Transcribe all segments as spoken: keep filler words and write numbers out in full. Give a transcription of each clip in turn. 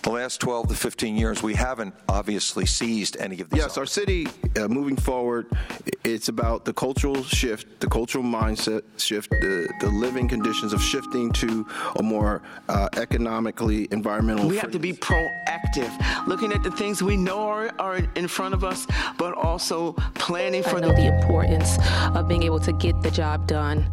the last twelve to fifteen years, we haven't obviously seized any of these. Yes, our city, uh, moving forward, it's about the cultural shift, the cultural mindset shift, the, the living conditions of shifting to a more uh, economically environmental. We have to be proactive, looking at the things we know are, are in front of us, but also planning for I know the, the importance of being able to get the job done.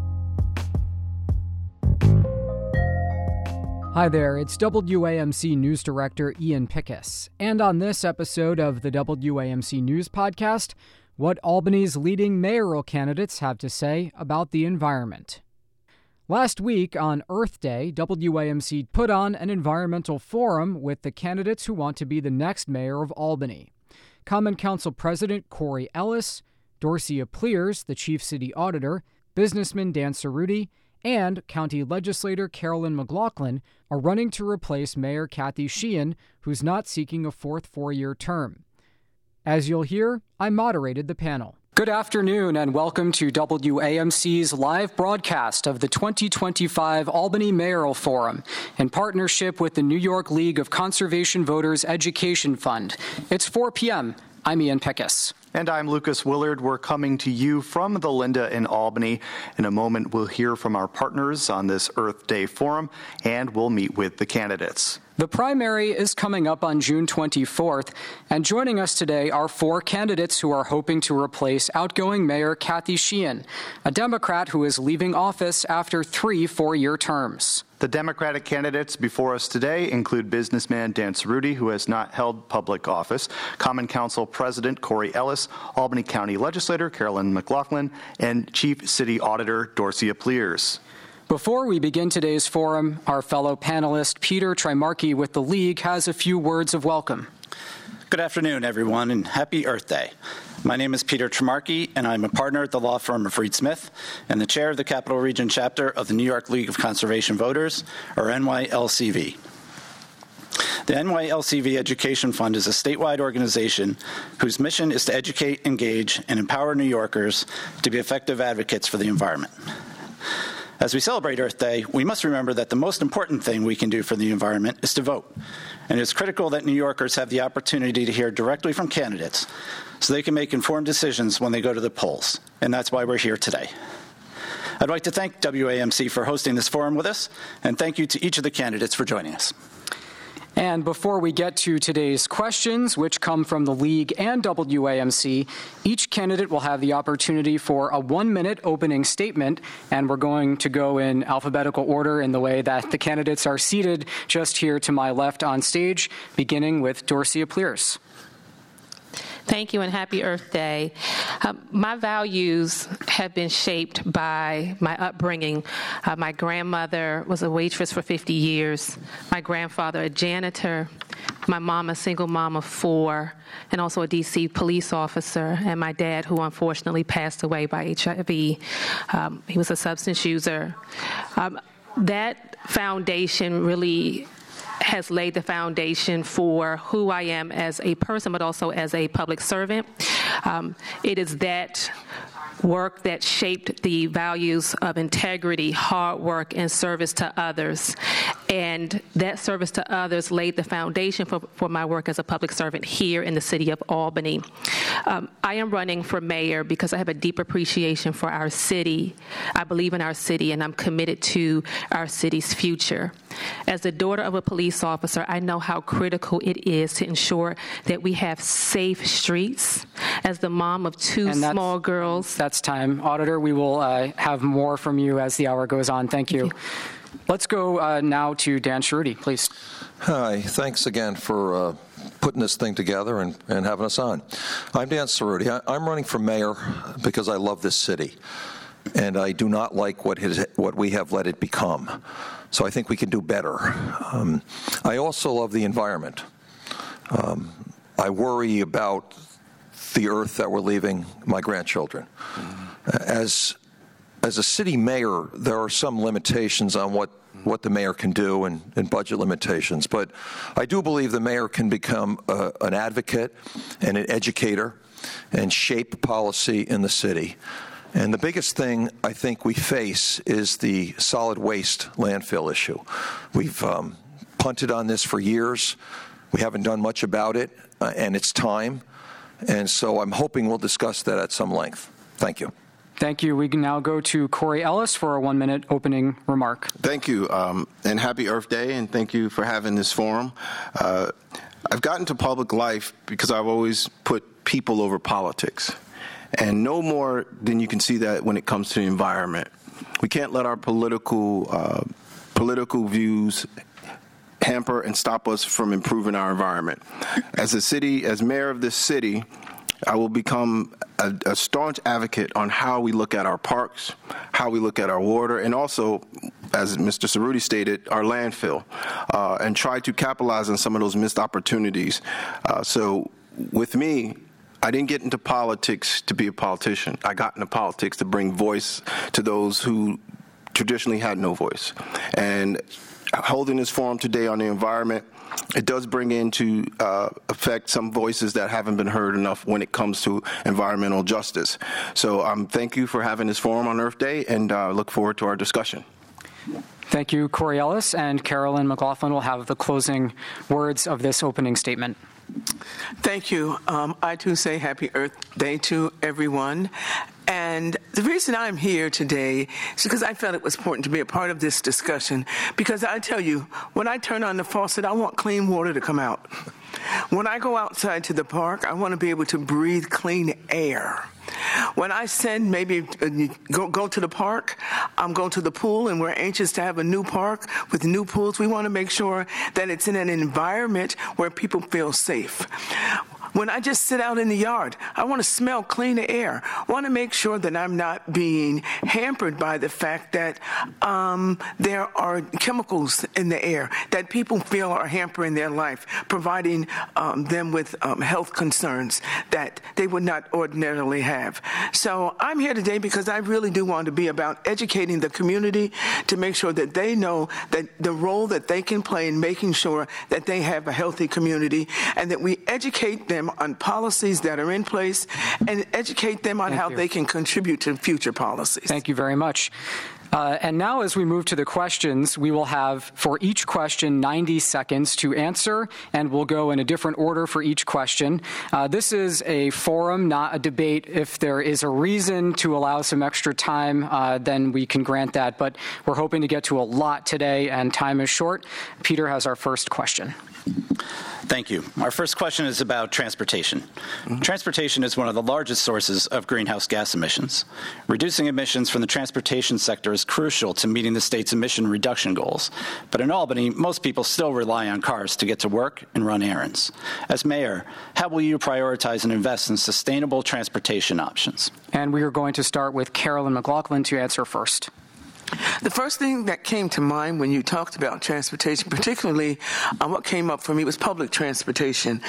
Hi there, it's W A M C News Director Ian Pickus, and on this episode of the W A M C News Podcast, what Albany's leading mayoral candidates have to say about the environment. Last week on Earth Day, W A M C put on an environmental forum with the candidates who want to be the next mayor of Albany. Common Council President Corey Ellis, Dorcia Pliers, the Chief City Auditor, businessman Dan Cerruti, and County Legislator Carolyn McLaughlin are running to replace Mayor Kathy Sheehan, who's not seeking a fourth four-year term. As you'll hear, I moderated the panel. Good afternoon and welcome to W A M C's live broadcast of the twenty twenty-five Albany Mayoral Forum in partnership with the New York League of Conservation Voters Education Fund. It's four p.m. I'm Ian Pickus. And I'm Lucas Willard. We're coming to you from the Linda in Albany. In a moment, we'll hear from our partners on this Earth Day Forum, and we'll meet with the candidates. The primary is coming up on June twenty-fourth, and joining us today are four candidates who are hoping to replace outgoing Mayor Kathy Sheehan, a Democrat who is leaving office after three four-year terms. The Democratic candidates before us today include businessman Dan Cerruti, who has not held public office, Common Council President Corey Ellis, Albany County Legislator Carolyn McLaughlin, and Chief City Auditor Dorcia Pliers. Before we begin today's forum, our fellow panelist Peter Trimarchi with the League has a few words of welcome. Good afternoon, everyone, and happy Earth Day. My name is Peter Trimarchi, and I'm a partner at the law firm of Reed Smith and the chair of the Capital Region chapter of the New York League of Conservation Voters, or N Y L C V. The N Y L C V Education Fund is a statewide organization whose mission is to educate, engage, and empower New Yorkers to be effective advocates for the environment. As we celebrate Earth Day, we must remember that the most important thing we can do for the environment is to vote. And it's critical that New Yorkers have the opportunity to hear directly from candidates so they can make informed decisions when they go to the polls. And that's why we're here today. I'd like to thank W A M C for hosting this forum with us, and thank you to each of the candidates for joining us. And before we get to today's questions, which come from the League and W A M C, each candidate will have the opportunity for a one-minute opening statement, and we're going to go in alphabetical order in the way that the candidates are seated just here to my left on stage, beginning with Dorcia Pliers. Thank you and happy Earth Day. Um, my values have been shaped by my upbringing. Uh, my grandmother was a waitress for fifty years, my grandfather a janitor, my mom a single mom of four, and also a D C police officer, and my dad who unfortunately passed away by H I V. Um, he was a substance user. Um, that foundation really has laid the foundation for who I am as a person, but also as a public servant. Um, it is that work that shaped the values of integrity, hard work, and service to others. And that service to others laid the foundation for, for my work as a public servant here in the city of Albany. Um, I am running for mayor because I have a deep appreciation for our city. I believe in our city, and I'm committed to our city's future. As the daughter of a police officer, I know how critical it is to ensure that we have safe streets. As the mom of two small girls. That's time. Auditor, we will uh, have more from you as the hour goes on. Thank you. Thank you. Let's go uh, now to Dan Cerruti, please. Hi. Thanks again for uh, putting this thing together and, and having us on. I'm Dan Cerruti. I, I'm running for mayor because I love this city, and I do not like what, his, what we have let it become. So I think we can do better. Um, I also love the environment. Um, I worry about the earth that we're leaving my grandchildren. As as a city mayor, there are some limitations on what, what the mayor can do and, and budget limitations. But I do believe the mayor can become a, an advocate and an educator and shape policy in the city. And the biggest thing I think we face is the solid waste landfill issue. We've um, punted on this for years. We haven't done much about it, uh, and it's time. And so I'm hoping we'll discuss that at some length. Thank you. Thank you. We can now go to Corey Ellis for a one-minute opening remark. Thank you, um, and happy Earth Day, and thank you for having this forum. Uh, I've gotten to public life because I've always put people over politics, and no more than you can see that when it comes to the environment. We can't let our political uh, political views hamper and stop us from improving our environment. As a city, as mayor of this city, I will become a, a staunch advocate on how we look at our parks, how we look at our water, and also, as Mister Cerruti stated, our landfill, uh, and try to capitalize on some of those missed opportunities. Uh, so with me, I didn't get into politics to be a politician. I got into politics to bring voice to those who traditionally had no voice. And holding this forum today on the environment, it does bring into uh, effect some voices that haven't been heard enough when it comes to environmental justice. So um, thank you for having this forum on Earth Day, and uh, look forward to our discussion. Thank you, Corey Ellis, and Carolyn McLaughlin will have the closing words of this opening statement. Thank you. Um, I too say Happy Earth Day to everyone. And the reason I'm here today is because I felt it was important to be a part of this discussion, because I tell you, when I turn on the faucet, I want clean water to come out. When I go outside to the park, I want to be able to breathe clean air. When I send maybe uh, go, go to the park, I'm going to the pool, and we're anxious to have a new park with new pools. We want to make sure that it's in an environment where people feel safe. When I just sit out in the yard, I want to smell clean air. I want to make sure that I'm not being hampered by the fact that um, there are chemicals in the air that people feel are hampering their life, providing um, them with um, health concerns that they would not ordinarily have. So I'm here today because I really do want to be about educating the community to make sure that they know that the role that they can play in making sure that they have a healthy community, and that we educate them on policies that are in place and educate them on Thank how you. they can contribute to future policies. Thank you very much. Uh, and now as we move to the questions, we will have for each question ninety seconds to answer, and we'll go in a different order for each question. Uh, this is a forum, not a debate. If there is a reason to allow some extra time, uh, then we can grant that. But we're hoping to get to a lot today, and time is short. Peter has our first question. Thank you. Our first question is about transportation. Mm-hmm. Transportation is one of the largest sources of greenhouse gas emissions. Reducing emissions from the transportation sector is crucial to meeting the state's emission reduction goals. But in Albany, most people still rely on cars to get to work and run errands. As mayor, how will you prioritize and invest in sustainable transportation options? And we are going to start with Carolyn McLaughlin to answer first. The first thing that came to mind when you talked about transportation, particularly um, what came up for me, was public transportation.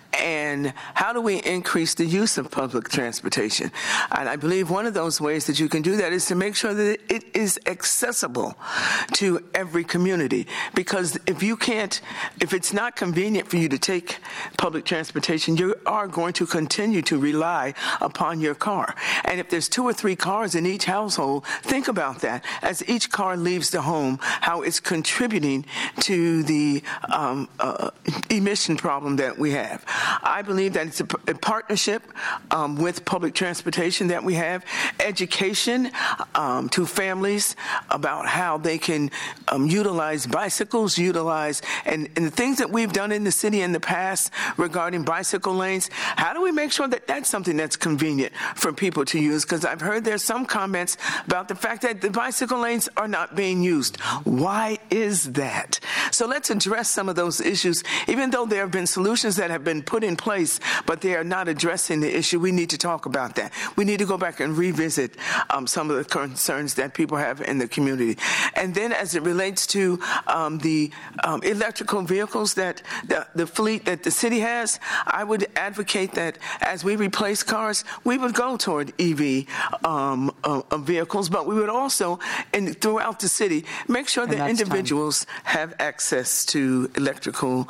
And how do we increase the use of public transportation? And I believe one of those ways that you can do that is to make sure that it is accessible to every community. Because if you can't, if it's not convenient for you to take public transportation, you are going to continue to rely upon your car. And if there's two or three cars in each household, think about that. As each car leaves the home, how it's contributing to the um, uh, emission problem that we have. I believe that it's a, a partnership um, with public transportation that we have, education um, to families about how they can um, utilize bicycles, utilize, and, and the things that we've done in the city in the past regarding bicycle lanes. How do we make sure that that's something that's convenient for people to use? Because I've heard there's some comments about the fact that the bicycle lanes are not being used. Why is that? So let's address some of those issues, even though there have been solutions that have been put in place, but they are not addressing the issue. We need to talk about that. We need to go back and revisit um, some of the concerns that people have in the community. And then as it relates to um, the um, electrical vehicles that the, the fleet that the city has, I would advocate that as we replace cars, we would go toward E V um, uh, vehicles, but we would also, in, throughout the city, make sure that individuals time. have access to electrical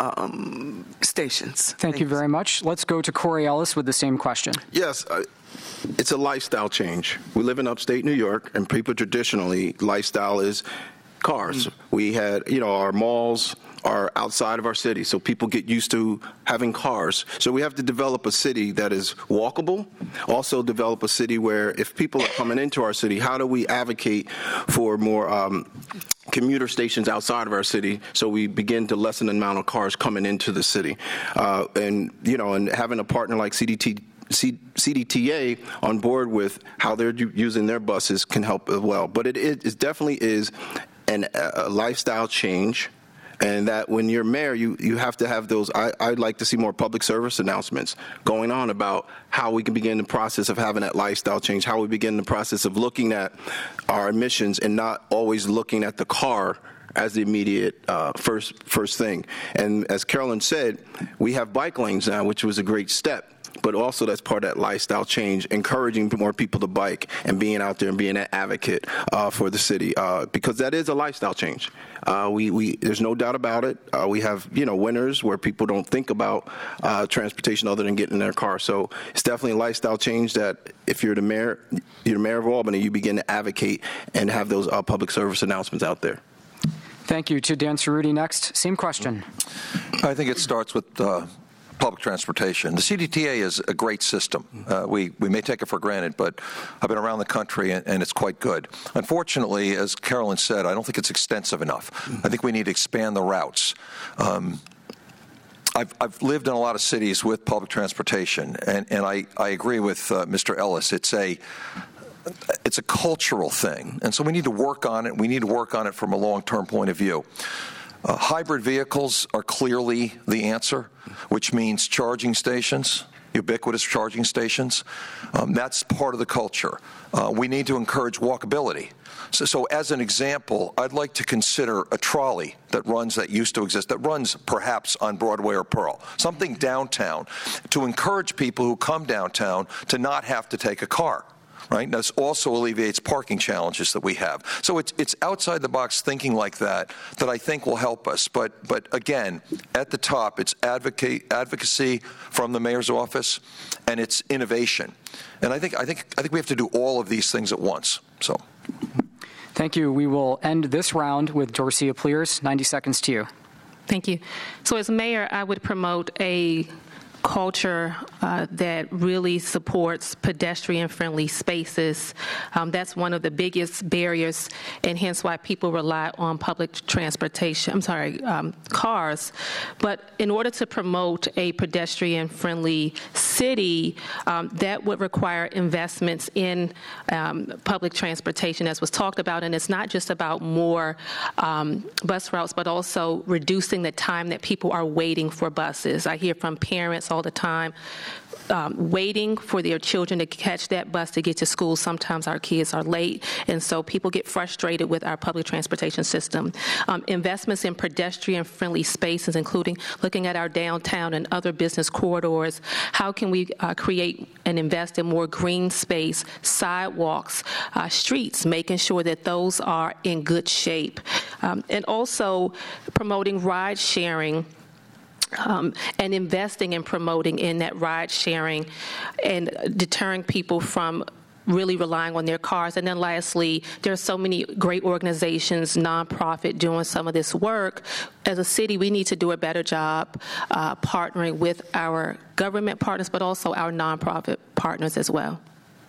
um, stations. Thank you very much. Let's go to Corey Ellis with the same question. Yes, uh, it's a lifestyle change. We live in upstate New York, and people traditionally, lifestyle is cars. We had, you know, our malls are outside of our city, so people get used to having cars. So we have to develop a city that is walkable, also develop a city where if people are coming into our city, how do we advocate for more um, commuter stations outside of our city so we begin to lessen the amount of cars coming into the city? Uh, and, you know, and having a partner like C D T C- C D T A on board with how they're u- using their buses can help as well. But it, it, it definitely is an, a lifestyle change. And that when you're mayor, you, you have to have those. I, I'd like to see more public service announcements going on about how we can begin the process of having that lifestyle change, how we begin the process of looking at our emissions and not always looking at the car as the immediate uh, first first thing. And as Carolyn said, we have bike lanes now, which was a great step. But also that's part of that lifestyle change, encouraging more people to bike and being out there and being an advocate uh, for the city, uh, because that is a lifestyle change. Uh, we, we, there's no doubt about it. Uh, we have, you know, winters where people don't think about uh, transportation other than getting in their car. So it's definitely a lifestyle change that if you're the mayor, you're the mayor of Albany, you begin to advocate and have those uh, public service announcements out there. Thank you. To Dan Cerruti next. Same question. I think it starts with uh, public transportation. The C D T A is a great system. Uh, we, we may take it for granted, but I've been around the country, and, and it's quite good. Unfortunately, as Carolyn said, I don't think it's extensive enough. I think we need to expand the routes. Um, I've, I've lived in a lot of cities with public transportation, and, and I, I agree with uh, Mister Ellis. It's a it's a cultural thing, and so we need to work on it. We need to work on it from a long-term point of view. Uh, hybrid vehicles are clearly the answer, which means charging stations, ubiquitous charging stations. Um, that's part of the culture. Uh, we need to encourage walkability. So, so as an example, I'd like to consider a trolley that runs, that used to exist, that runs perhaps on Broadway or Pearl, something downtown, to encourage people who come downtown to not have to take a car. Right? This also alleviates parking challenges that we have. So it's it's outside the box thinking like that that I think will help us. But but again, at the top, it's advocate advocacy from the mayor's office, and it's innovation. And I think I think I think we have to do all of these things at once. So. Thank you. We will end this round with Dorcia Pliers. ninety seconds to you. Thank you. So as mayor, I would promote a culture uh, that really supports pedestrian-friendly spaces. Um, that's one of the biggest barriers, and hence why people rely on public transportation, I'm sorry, um, cars. But in order to promote a pedestrian-friendly city, um, that would require investments in um, public transportation, as was talked about, and it's not just about more um, bus routes, but also reducing the time that people are waiting for buses. I hear from parents all the time, um, waiting for their children to catch that bus to get to school. Sometimes our kids are late, and so people get frustrated with our public transportation system. Um, investments in pedestrian-friendly spaces, including looking at our downtown and other business corridors. How can we uh, create and invest in more green space, sidewalks, uh, streets, making sure that those are in good shape, um, and also promoting ride sharing. Um, and investing and promoting in that ride sharing and deterring people from really relying on their cars. And then lastly, there are so many great organizations, nonprofit, doing some of this work. As a city, we need to do a better job uh, partnering with our government partners, but also our nonprofit partners as well.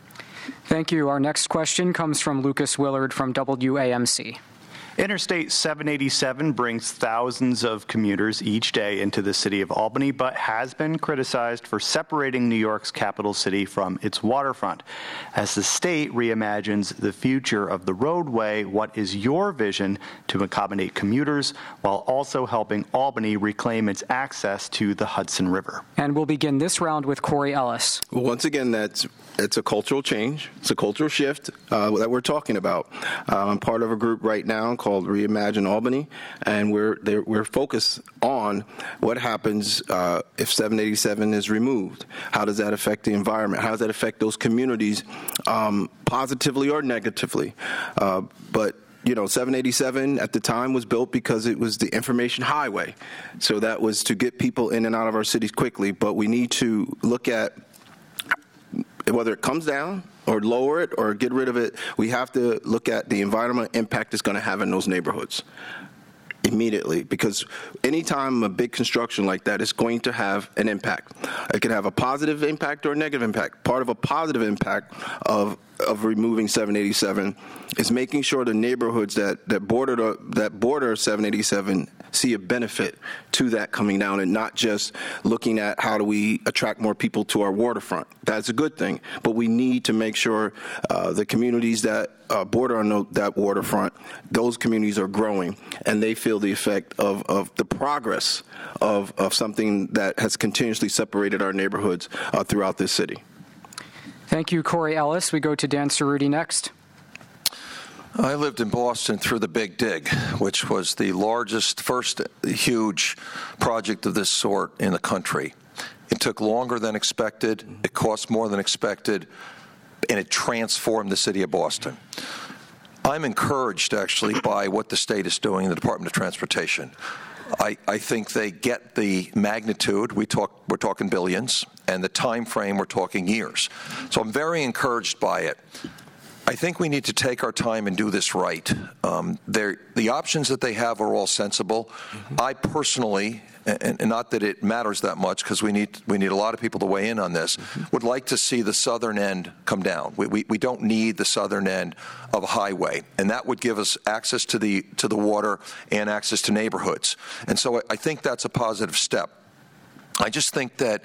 Thank you. Our next question comes from Lucas Willard from W A M C. Interstate seven eighty-seven brings thousands of commuters each day into the city of Albany, but has been criticized for separating New York's capital city from its waterfront. As the state reimagines the future of the roadway, what is your vision to accommodate commuters while also helping Albany reclaim its access to the Hudson River? And we'll begin this round with Corey Ellis. Well, once again, that's it's a cultural change. It's a cultural shift uh, that we're talking about. Uh, I'm part of a group right now called Reimagine Albany, and we're we're focused on what happens uh, if seven eighty-seven is removed. How does that affect the environment? How does that affect those communities, um, positively or negatively? Uh, but You know, seven eighty-seven at the time was built because it was the information highway. So that was to get people in and out of our cities quickly. But we need to look at whether it comes down or lower it or get rid of it, we have to look at the environmental impact it's going to have in those neighborhoods immediately, because anytime a big construction like that is going to have an impact. It can have a positive impact or a negative impact. Part of a positive impact of of removing seven eighty-seven is making sure the neighborhoods that that border the, that border seven eighty-seven see a benefit to that coming down, and not just looking at how do we attract more people to our waterfront. That's a good thing, but we need to make sure uh, the communities that uh, border on the, that waterfront, those communities are growing, and they feel the effect of, of the progress of, of something that has continuously separated our neighborhoods uh, throughout this city. Thank you, Corey Ellis. We go to Dan Cerruti next. I lived in Boston through the Big Dig, which was the largest, first huge project of this sort in the country. It took longer than expected, it cost more than expected, and it transformed the city of Boston. I'm encouraged, actually, by what the state is doing in the Department of Transportation. I, I think they get the magnitude. We talk, we're talking billions, and the time frame, we're talking years. So I'm very encouraged by it. I think we need to take our time and do this right. Um, the options that they have are all sensible. Mm-hmm. I personally, and, and not that it matters that much because we need we need a lot of people to weigh in on this, mm-hmm. would like to see the southern end come down. We, we we don't need the southern end of a highway, and that would give us access to the to the water and access to neighborhoods. And so I, I think that's a positive step. I just think that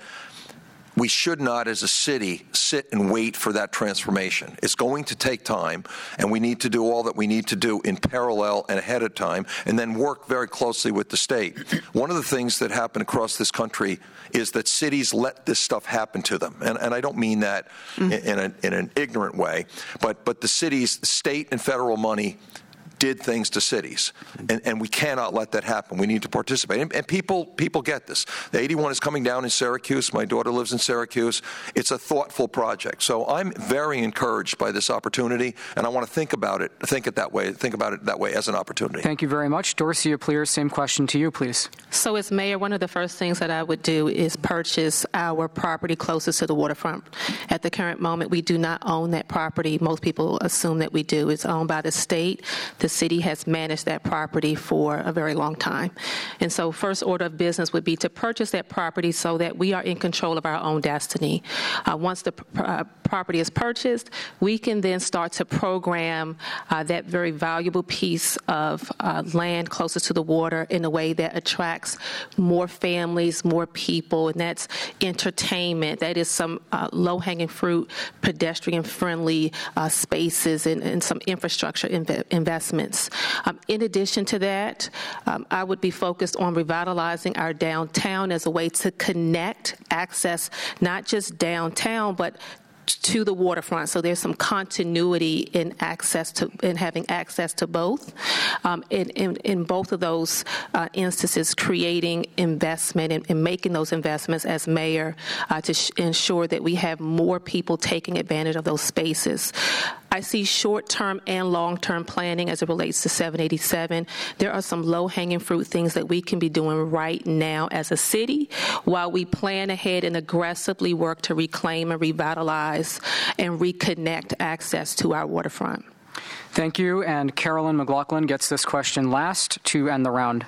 we should not, as a city, sit and wait for that transformation. It's going to take time, and we need to do all that we need to do in parallel and ahead of time, and then work very closely with the state. One of the things that happen across this country is that cities let this stuff happen to them, and, and I don't mean that mm. in, in, a, in an ignorant way, but, but the cities, state and federal money did things to cities, and, and we cannot let that happen. We need to participate, and, and people people get this. The eighty-one is coming down in Syracuse. My daughter lives in Syracuse. It's a thoughtful project, so I'm very encouraged by this opportunity, and I want to think about it, think it that way, think about it that way as an opportunity. Thank you very much, Dorcia Plier. Same question to you, please. So, as mayor, one of the first things that I would do is purchase our property closest to the waterfront. At the current moment, we do not own that property. Most people assume that we do. It's owned by the state. The city has managed that property for a very long time. And so first order of business would be to purchase that property so that we are in control of our own destiny. Uh, once the pr- uh, property is purchased, we can then start to program uh, that very valuable piece of uh, land closest to the water in a way that attracts more families, more people, and that's entertainment. That is some uh, low-hanging fruit, pedestrian-friendly uh, spaces and, and some infrastructure inv- investment. Um, in addition to that, um, I would be focused on revitalizing our downtown as a way to connect access, not just downtown, but to the waterfront. So there's some continuity in access to in having access to both. Um, in, in, in both of those uh, instances, creating investment and, and making those investments as mayor uh, to sh- ensure that we have more people taking advantage of those spaces. I see short-term and long-term planning as it relates to seven eighty-seven. There are some low-hanging fruit things that we can be doing right now as a city while we plan ahead and aggressively work to reclaim and revitalize and reconnect access to our waterfront. Thank you. And Carolyn McLaughlin gets this question last to end the round.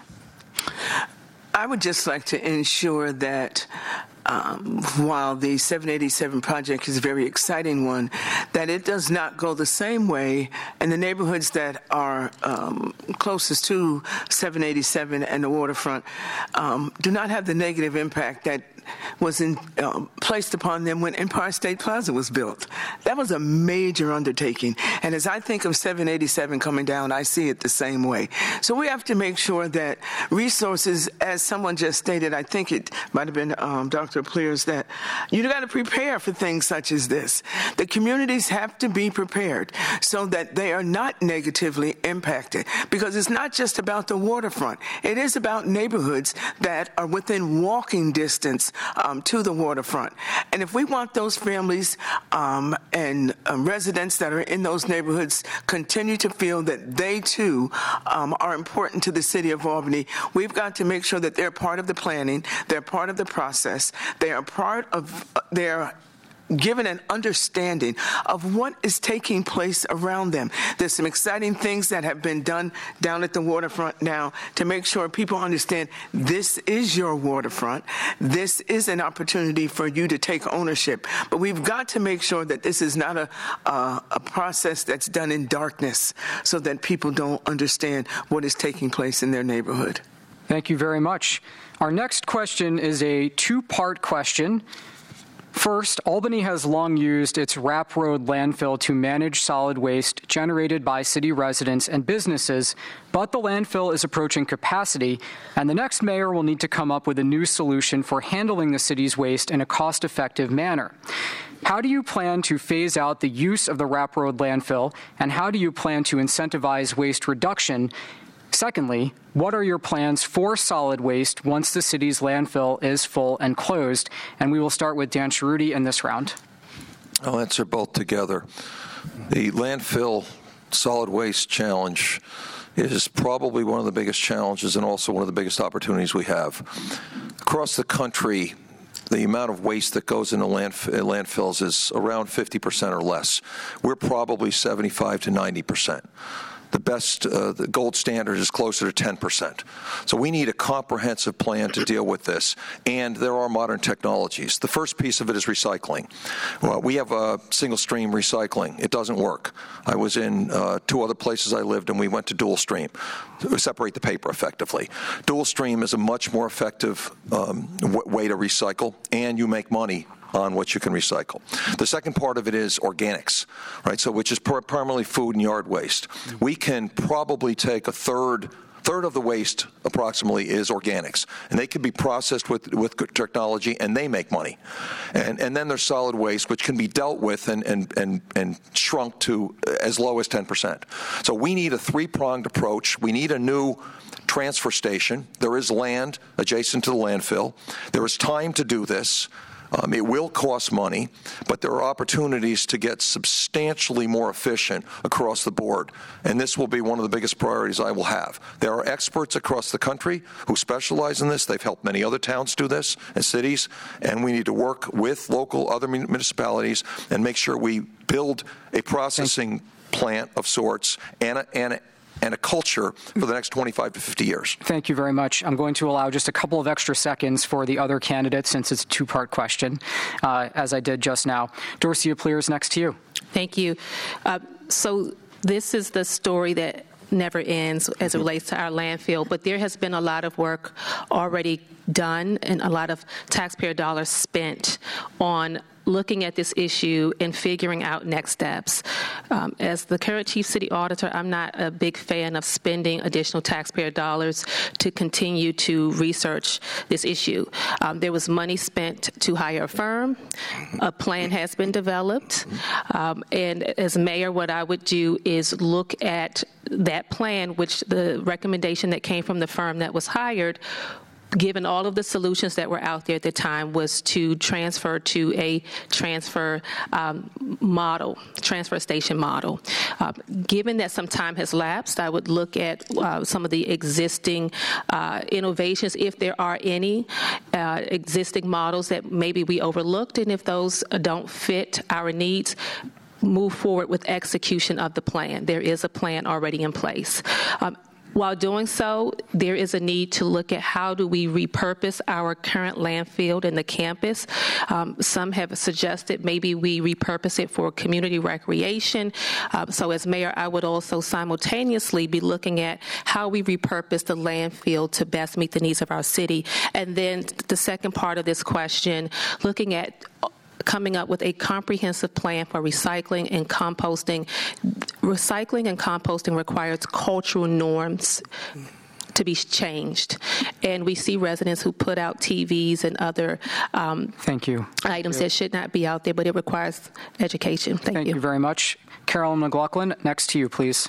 I would just like to ensure that Um, while the seven eighty-seven project is a very exciting one, that it does not go the same way in the neighborhoods that are um, closest to seven eighty-seven and the waterfront um, do not have the negative impact that was in, uh, placed upon them when Empire State Plaza was built. That was a major undertaking. And as I think of seven eighty-seven coming down, I see it the same way. So we have to make sure that resources, as someone just stated, I think it might have been um, Doctor Plier's, that you got to prepare for things such as this. The communities have to be prepared so that they are not negatively impacted, because it's not just about the waterfront. It is about neighborhoods that are within walking distance um, to the waterfront. And if we want those families um, and um, residents that are in those neighborhoods continue to feel that they too um, are important to the city of Albany, we've got to make sure that they're part of the planning, they're part of the process, they are part of their given an understanding of what is taking place around them. There's some exciting things that have been done down at the waterfront now to make sure people understand this is your waterfront. This is an opportunity for you to take ownership. But we've got to make sure that this is not a, uh, a process that's done in darkness so that people don't understand what is taking place in their neighborhood. Thank you very much. Our next question is a two-part question. First, Albany has long used its Rapp Road landfill to manage solid waste generated by city residents and businesses, but the landfill is approaching capacity, and the next mayor will need to come up with a new solution for handling the city's waste in a cost-effective manner. How do you plan to phase out the use of the Rapp Road landfill, and how do you plan to incentivize waste reduction? Secondly, what are your plans for solid waste once the city's landfill is full and closed? And we will start with Dan Cerruti in this round. I'll answer both together. The landfill solid waste challenge is probably one of the biggest challenges and also one of the biggest opportunities we have. Across the country, the amount of waste that goes into landf- landfills is around fifty percent or less. We're probably seventy-five to ninety percent. The best, uh, the gold standard is closer to ten percent. So we need a comprehensive plan to deal with this, and there are modern technologies. The first piece of it is recycling. Well, we have a single stream recycling. It doesn't work. I was in uh, two other places I lived, and we went to dual stream, to separate the paper effectively. Dual stream is a much more effective um, w- way to recycle, and you make money on what you can recycle. The second part of it is organics, right? So which is pr- primarily food and yard waste. We can probably take a third third of the waste approximately is organics, and they can be processed with with good technology, and they make money. And and then there's solid waste, which can be dealt with and and and, and shrunk to as low as ten percent. So we need a three-pronged approach. We need a new transfer station. There is land adjacent to the landfill. There is time to do this. Um, it will cost money, but there are opportunities to get substantially more efficient across the board, and this will be one of the biggest priorities I will have. There are experts across the country who specialize in this. They've helped many other towns do this and cities, and we need to work with local other municipalities and make sure we build a processing plant of sorts and a, and a, and a culture for the next twenty-five to fifty years. Thank you very much. I'm going to allow just a couple of extra seconds for the other candidates since it's a two-part question, uh, as I did just now. Dorcia Pleers, next to you. Thank you. Uh, so this is the story that never ends as it relates to our landfill, but there has been a lot of work already done and a lot of taxpayer dollars spent on looking at this issue and figuring out next steps. Um, as the current chief city auditor, I'm not a big fan of spending additional taxpayer dollars to continue to research this issue. Um, there was money spent to hire a firm. A plan has been developed. Um, and as mayor, what I would do is look at that plan, which the recommendation that came from the firm that was hired, given all of the solutions that were out there at the time, was to transfer to a transfer um, model, transfer station model. Uh, given that some time has lapsed, I would look at uh, some of the existing uh, innovations, if there are any, uh, existing models that maybe we overlooked, and if those don't fit our needs, move forward with execution of the plan. There is a plan already in place. Um, While doing so, there is a need to look at how do we repurpose our current landfill and the campus. Um, some have suggested maybe we repurpose it for community recreation. Uh, so as mayor, I would also simultaneously be looking at how we repurpose the landfill to best meet the needs of our city. And then the second part of this question, looking at coming up with a comprehensive plan for recycling and composting. Recycling and composting requires cultural norms to be changed. And we see residents who put out T Vs and other um, Thank you. items that should not be out there, but it requires education. Thank, Thank you. you very much. Carolyn McLaughlin, next to you, please.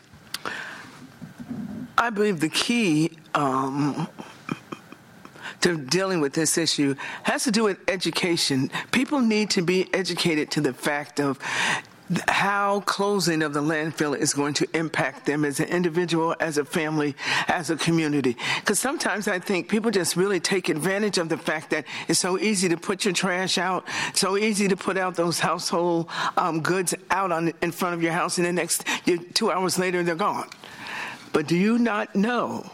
I believe the key um, to dealing with this issue has to do with education. People need to be educated to the fact of how closing of the landfill is going to impact them as an individual, as a family, as a community. Because sometimes I think people just really take advantage of the fact that it's so easy to put your trash out, so easy to put out those household um, goods out on in front of your house, and the next you, two hours later they're gone. But do you not know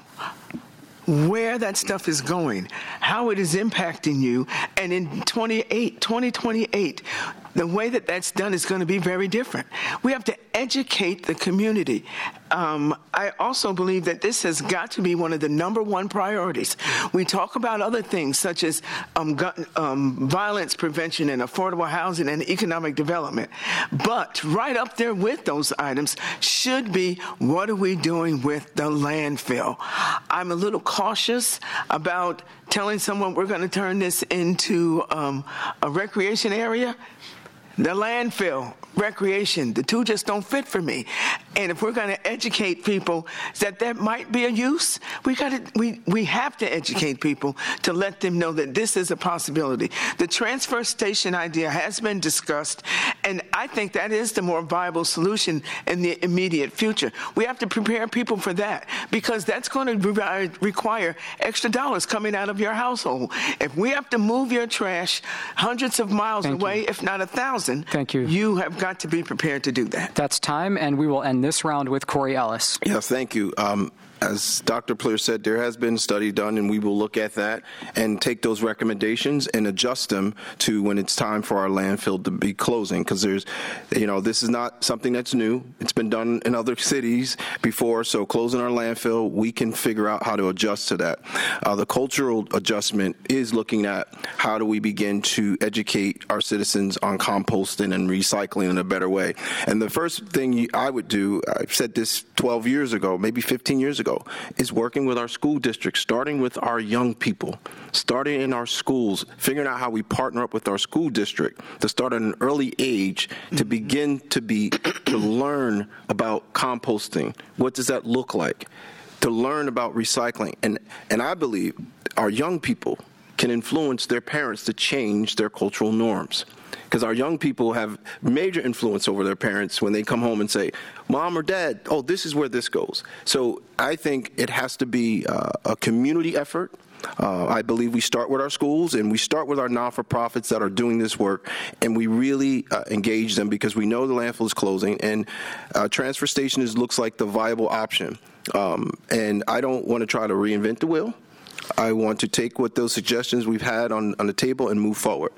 where that stuff is going, how it is impacting you, and in twenty-eight, twenty twenty-eight, the way that that's done is going to be very different. We have to educate the community. Um, I also believe that this has got to be one of the number one priorities. We talk about other things such as um, gun, um, violence prevention and affordable housing and economic development. But right up there with those items should be, what are we doing with the landfill? I'm a little cautious about telling someone we're going to turn this into um, a recreation area. The landfill, recreation, the two just don't fit for me. And if we're going to educate people that that might be a use, we got to, we, we have to educate people to let them know that this is a possibility. The transfer station idea has been discussed, and I think that is the more viable solution in the immediate future. We have to prepare people for that, because that's going to require extra dollars coming out of your household. If we have to move your trash hundreds of miles Thank away, you. if not a thousand, Thank you. You have got to be prepared to do that. That's time, and we will end this round with Corey Ellis. Yes, thank you. Um, as Doctor Pleer said, there has been a study done, and we will look at that and take those recommendations and adjust them to when it's time for our landfill to be closing. Because there's, you know, this is not something that's new. It's been done in other cities before. So closing our landfill, we can figure out how to adjust to that. Uh, the cultural adjustment is looking at how do we begin to educate our citizens on composting and recycling in a better way. And the first thing I would do, I've said this twelve years ago, maybe fifteen years ago, is working with our school districts, starting with our young people, starting in our schools, figuring out how we partner up with our school district to start at an early age to begin to be to learn about composting. What does that look like? To learn about recycling. And and I believe our young people can influence their parents to change their cultural norms. Because our young people have major influence over their parents when they come home and say, Mom or Dad, oh, this is where this goes. So I think it has to be uh, a community effort. Uh, I believe we start with our schools, and we start with our non-for-profits that are doing this work, and we really uh, engage them, because we know the landfill is closing, and uh, transfer station is, looks like the viable option. Um, and I don't want to try to reinvent the wheel. I want to take what those suggestions we've had on, on the table and move forward.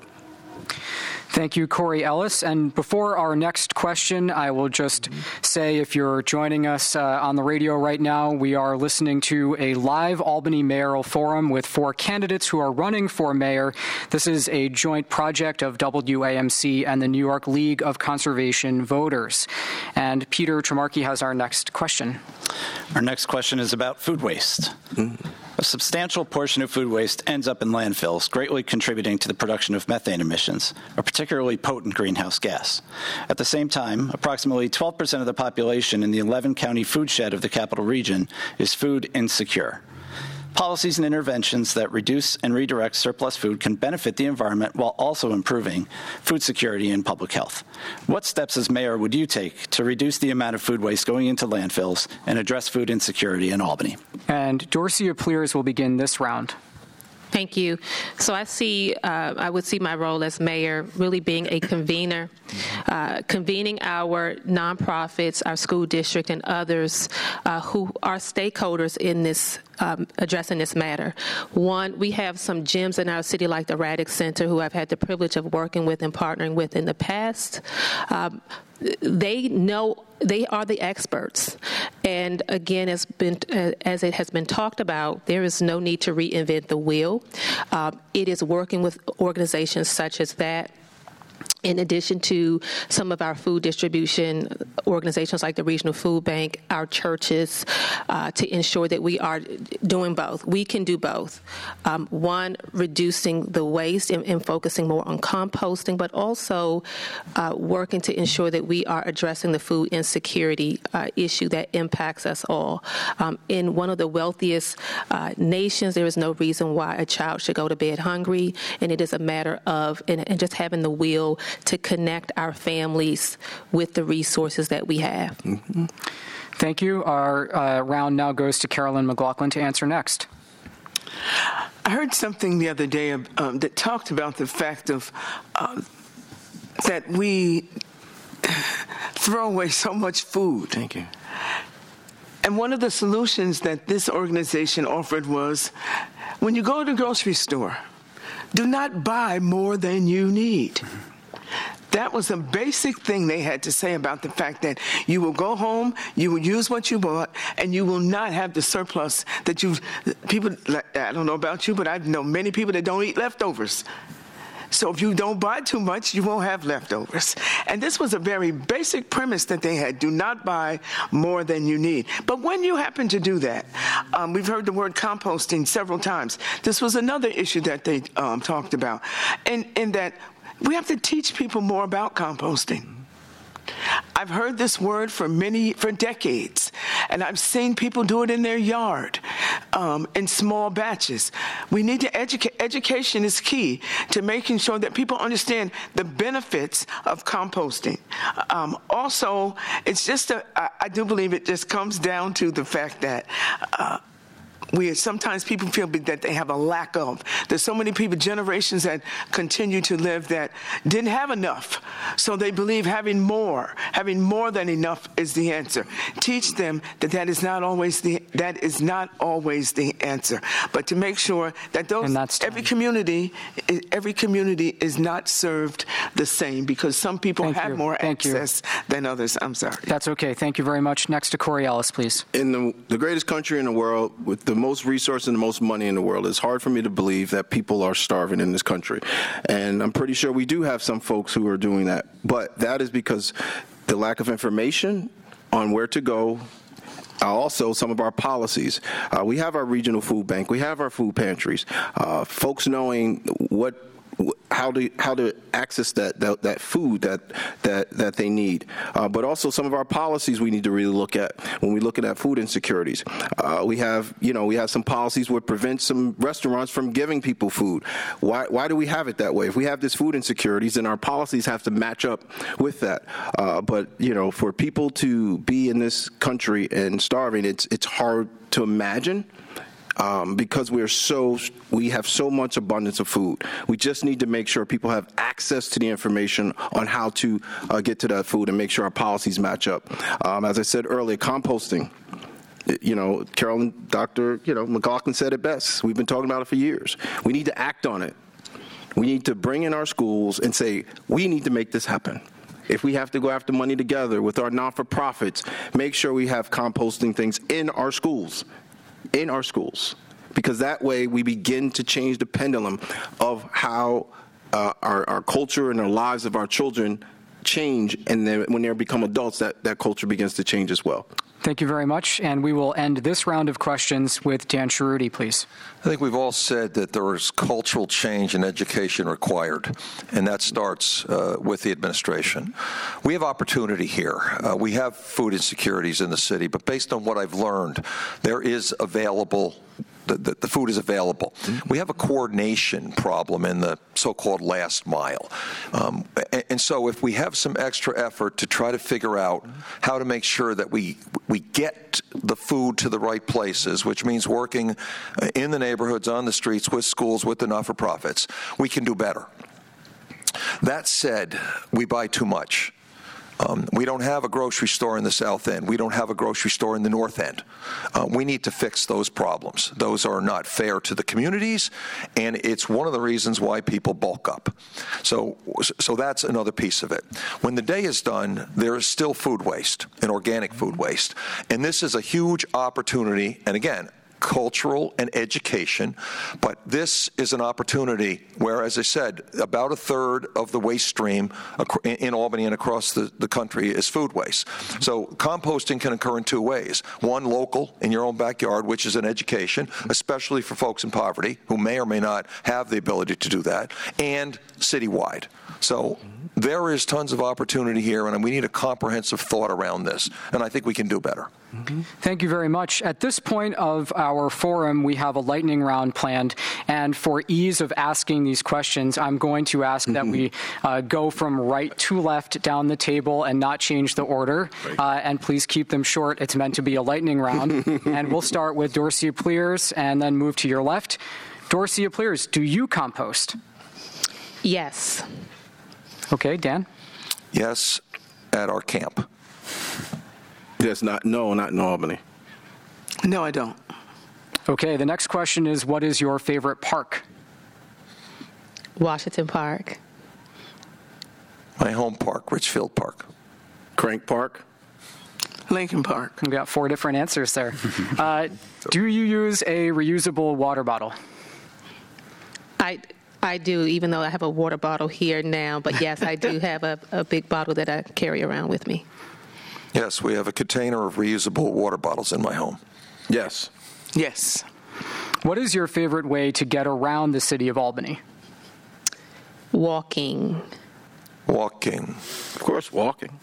Thank you, Corey Ellis. And before our next question, I will just say, if you're joining us uh, on the radio right now, we are listening to a live Albany mayoral forum with four candidates who are running for mayor. This is a joint project of W A M C and the New York League of Conservation Voters. And Peter Tremarky has our next question. Our next question is about food waste. Mm-hmm. A substantial portion of food waste ends up in landfills, greatly contributing to the production of methane emissions, a particularly potent greenhouse gas. At the same time, approximately twelve percent of the population in the eleven county food shed of the capital region is food insecure. Policies and interventions that reduce and redirect surplus food can benefit the environment while also improving food security and public health. What steps as mayor would you take to reduce the amount of food waste going into landfills and address food insecurity in Albany? And Dorcia Pleers will begin this round. Thank you. So I see, uh, I would see my role as mayor really being a convener, uh, convening our nonprofits, our school district, and others uh, who are stakeholders in this, um, addressing this matter. One, we have some gems in our city like the Raddick Center, who I've had the privilege of working with and partnering with in the past. Um, they know, they are the experts. And again, as, been, uh, as it has been talked about, there is no need to reinvent the wheel. Um, it is working with organizations such as that, in addition to some of our food distribution organizations like the Regional Food Bank, our churches, uh, to ensure that we are doing both. We can do both. Um, one, reducing the waste and, and focusing more on composting, but also uh, working to ensure that we are addressing the food insecurity uh, issue that impacts us all. Um, in one of the wealthiest uh, nations, there is no reason why a child should go to bed hungry, and it is a matter of, and, and just having the will to connect our families with the resources that we have. Mm-hmm. Thank you. Our uh, round now goes to Carolyn McLaughlin to answer next. I heard something the other day um, that talked about the fact of uh, that we throw away so much food. Thank you. And one of the solutions that this organization offered was, when you go to the grocery store, do not buy more than you need. That was a basic thing they had to say about the fact that you will go home, you will use what you bought, and you will not have the surplus that you, people, I don't know about you, but I know many people that don't eat leftovers. So if you don't buy too much, you won't have leftovers. And this was a very basic premise that they had. Do not buy more than you need. But when you happen to do that, um, we've heard the word composting several times. This was another issue that they um, talked about. And, and that we have to teach people more about composting. I've heard this word for many, for decades, and I've seen people do it in their yard, um, in small batches. We need to educate. Education is key to making sure that people understand the benefits of composting. Um, also, it's just a, I, I do believe it just comes down to the fact that uh, we sometimes people feel that they have a lack of. There's so many people, generations that continue to live that didn't have enough. So they believe having more, having more than enough is the answer. Teach them that that is not always the that is not always the answer. But to make sure that those every community every community is not served the same, because some people Thank have you. more Thank access you. than others. I'm sorry. That's okay. Thank you very much. Next to Corey Ellis, please. In the, the greatest country in the world, with the most resources and the most money in the world, it's hard for me to believe that people are starving in this country. And I'm pretty sure we do have some folks who are doing that. But that is because the lack of information on where to go. Uh, also, some of our policies. Uh, we have our regional food bank. We have our food pantries. Uh, folks knowing what how to how to access that that, that food that that that they need, uh, but also some of our policies we need to really look at when we're looking at food insecurities. Uh, we have you know we have some policies that prevent some restaurants from giving people food. Why why do we have it that way? If we have this food insecurities, then our policies have to match up with that. Uh, but you know, for people to be in this country and starving, it's it's hard to imagine. Um, because we're so we have so much abundance of food. We just need to make sure people have access to the information on how to uh, get to that food and make sure our policies match up. Um, as I said earlier, composting. You know, Carolyn, Doctor You know, McLaughlin said it best. We've been talking about it for years. We need to act on it. We need to bring in our schools and say, we need to make this happen. If we have to go after money together with our non-for-profits, make sure we have composting things in our schools. in our schools, because that way we begin to change the pendulum of how uh, our, our culture and the lives of our children change, and then when they become adults, that, that culture begins to change as well. Thank you very much, and we will end this round of questions with Dan Cerruti, please. I think we've all said that there is cultural change in education required, and that starts uh, with the administration. We have opportunity here. Uh, we have food insecurities in the city, but based on what I've learned, there is available The, the, the food is available. Mm-hmm. We have a coordination problem in the so-called last mile. Um, and, and so if we have some extra effort to try to figure out how to make sure that we we get the food to the right places, which means working in the neighborhoods, on the streets, with schools, with the not-for-profits, we can do better. That said, we buy too much. Um, we don't have a grocery store in the South End. We don't have a grocery store in the North End. Uh, we need to fix those problems. Those are not fair to the communities, and it's one of the reasons why people bulk up. So, so that's another piece of it. When the day is done, there is still food waste and organic food waste, and this is a huge opportunity. And again, cultural and education, but this is an opportunity where, as I said, about a third of the waste stream in Albany and across the, the country is food waste. So composting can occur in two ways. One, local, in your own backyard, which is an education, especially for folks in poverty who may or may not have the ability to do that, and citywide. So there is tons of opportunity here, and we need a comprehensive thought around this, and I think we can do better. Mm-hmm. Thank you very much. At this point of our forum, we have a lightning round planned, and for ease of asking these questions, I'm going to ask mm-hmm. that we uh, go from right to left down the table and not change the order, right. uh, and please keep them short. It's meant to be a lightning round, and we'll start with Dorcia Pliers and then move to your left. Dorcia Pliers, do you compost? Yes. Okay, Dan? Yes, at our camp. Yes, not no, not in Albany. No, I don't. Okay, the next question is, what is your favorite park? Washington Park. My home park, Richfield Park. Crank Park. Lincoln Park. We got four different answers there. uh, do you use a reusable water bottle? I I do, even though I have a water bottle here now. But yes, I do have a, a big bottle that I carry around with me. Yes, we have a container of reusable water bottles in my home. Yes. Yes. What is your favorite way to get around the city of Albany? Walking. Walking. Of course, walking.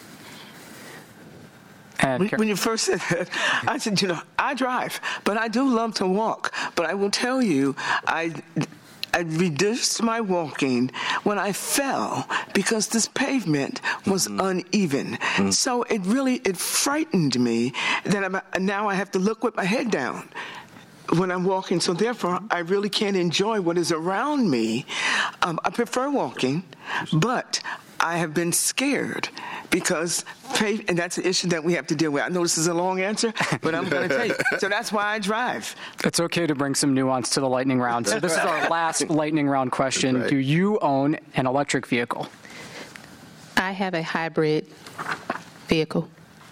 And when, when you first said that, I said, you know, I drive, but I do love to walk. But I will tell you, I... I reduced my walking when I fell because this pavement was mm. uneven. Mm. So it really, it frightened me that I'm, now I have to look with my head down when I'm walking. So therefore, I really can't enjoy what is around me. Um, I prefer walking, but I have been scared because, pave, and that's an issue that we have to deal with. I know this is a long answer, but I'm going to tell you. So that's why I drive. It's okay to bring some nuance to the lightning round. So this is our last lightning round question. Right. Do you own an electric vehicle? I have a hybrid vehicle.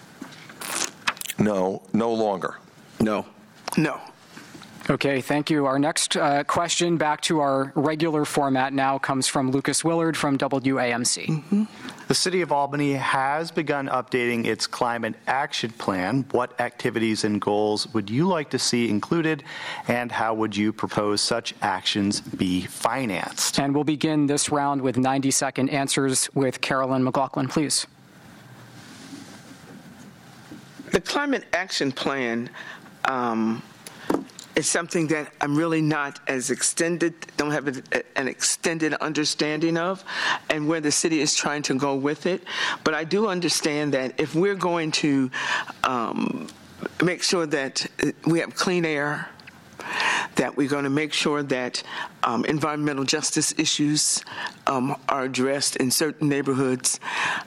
No, no longer. No. No. Okay, thank you. Our next uh, question, back to our regular format now, comes from Lucas Willard from W A M C. Mm-hmm. The City of Albany has begun updating its climate action plan. What activities and goals would you like to see included, and how would you propose such actions be financed? And we'll begin this round with ninety-second answers with Carolyn McLaughlin, please. The Climate Action Plan um, is something that I'm really not as extended, don't have a, an extended understanding of, and where the city is trying to go with it. But I do understand that if we're going to um, make sure that we have clean air, that we're going to make sure that um, environmental justice issues um, are addressed in certain neighborhoods,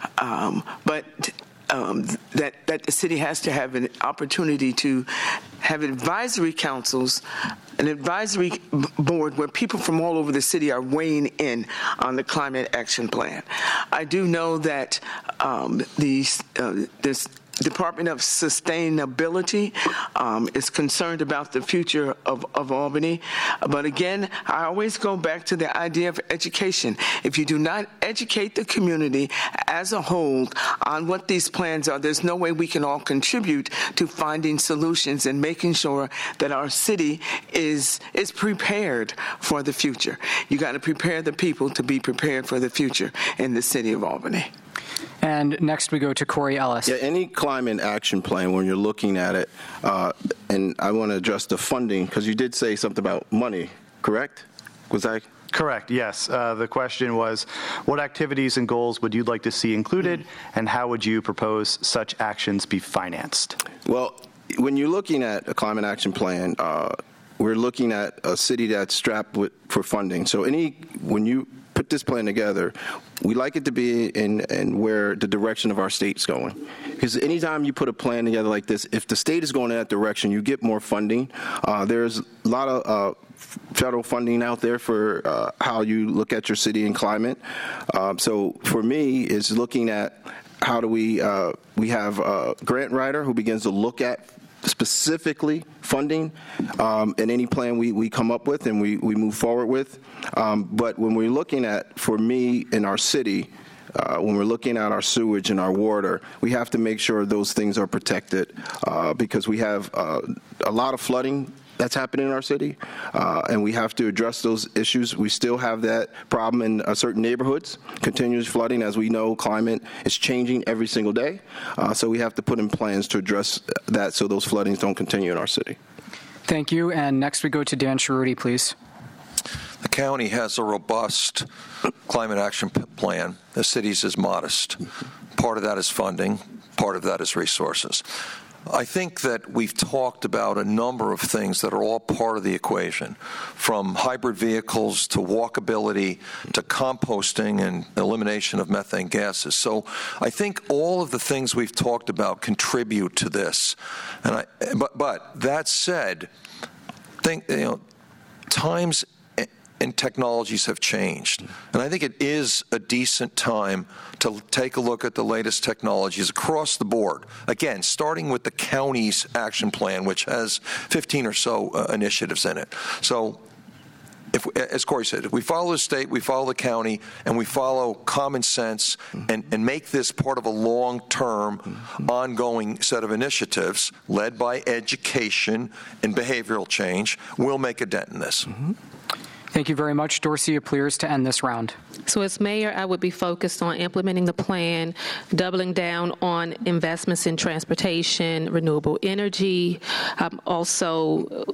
um, but Um, that, that the city has to have an opportunity to have advisory councils, an advisory board where people from all over the city are weighing in on the climate action plan. I do know that um, the, uh, this Department of Sustainability um, is concerned about the future of, of Albany. But again, I always go back to the idea of education. If you do not educate the community as a whole on what these plans are, there's no way we can all contribute to finding solutions and making sure that our city is, is prepared for the future. You got to prepare the people to be prepared for the future in the city of Albany. And next we go to Corey Ellis. Yeah, any climate action plan, when you're looking at it, uh, and I want to address the funding, because you did say something about money, correct? Was I? Correct, yes. Uh, the question was, what activities and goals would you like to see included, and how would you propose such actions be financed? Well, when you're looking at a climate action plan, uh, we're looking at a city that's strapped with, for funding. So any, when you put this plan together, we like it to be in, in where the direction of our state's going. Because anytime you put a plan together like this, if the state is going in that direction, you get more funding. Uh, there's a lot of uh, federal funding out there for uh, how you look at your city and climate. Uh, so for me, is looking at how do we, uh, we have a grant writer who begins to look at specifically funding um, in any plan we, we come up with and we, we move forward with. Um, but when we're looking at, for me, in our city, uh, when we're looking at our sewage and our water, we have to make sure those things are protected uh, because we have uh, a lot of flooding that's happening in our city, uh, and we have to address those issues. We still have that problem in uh, certain neighborhoods, continuous flooding. As we know, climate is changing every single day, uh, so we have to put in plans to address that so those floodings don't continue in our city. Thank you. And next we go to Dan Cerruti, please. The county has a robust climate action p- plan. The city's is modest. Part of that is funding. Part of that is resources. I think that we've talked about a number of things that are all part of the equation, from hybrid vehicles to walkability to composting and elimination of methane gases. So I think all of the things we've talked about contribute to this. And I, but, but that said, think, you know, times and technologies have changed. And I think it is a decent time to take a look at the latest technologies across the board. Again, starting with the county's action plan, which has fifteen or so uh, initiatives in it. So, if, as Corey said, if we follow the state, we follow the county, and we follow common sense and, and make this part of a long-term, mm-hmm. ongoing set of initiatives led by education and behavioral change, we'll make a dent in this. Mm-hmm. Thank you very much. Dorcia Pliers to end this round. So as mayor, I would be focused on implementing the plan, doubling down on investments in transportation, renewable energy, um, also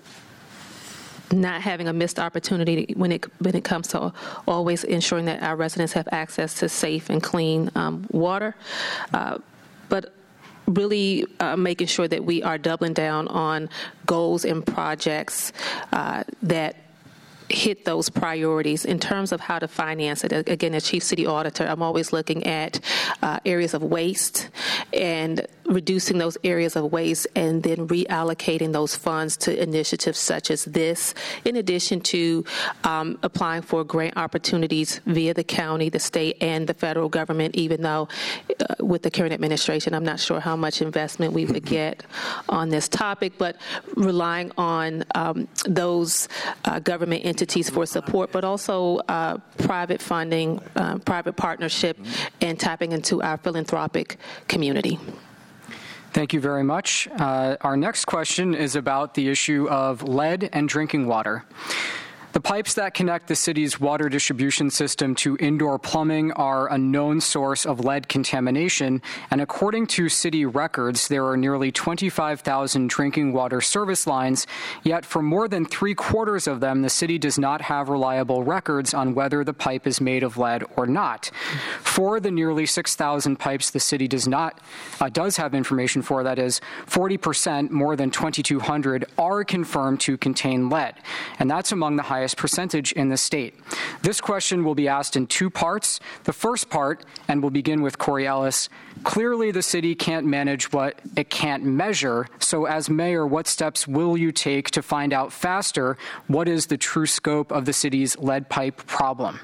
not having a missed opportunity when it when it comes to always ensuring that our residents have access to safe and clean um, water. Uh, but really uh, making sure that we are doubling down on goals and projects uh, that hit those priorities. In terms of how to finance it, again, as Chief City Auditor, I'm always looking at uh, areas of waste and reducing those areas of waste and then reallocating those funds to initiatives such as this, in addition to um, applying for grant opportunities via the county, the state, and the federal government, even though uh, with the current administration, I'm not sure how much investment we would get on this topic, but relying on um, those uh, government entities for support, but also uh, private funding, uh, private partnership, and tapping into our philanthropic community. Thank you very much. Uh, our next question is about the issue of lead and drinking water. The pipes that connect the city's water distribution system to indoor plumbing are a known source of lead contamination, and according to city records, there are nearly twenty-five thousand drinking water service lines, yet for more than three quarters of them, the city does not have reliable records on whether the pipe is made of lead or not. For the nearly six thousand pipes the city does not, uh, does have information for, that is, forty percent, more than twenty-two hundred, are confirmed to contain lead, and that's among the highest percentage in the state. This question will be asked in two parts. The first part, and we'll begin with Corey Ellis, clearly the city can't manage what it can't measure, so as mayor, what steps will you take to find out faster what is the true scope of the city's lead pipe problem?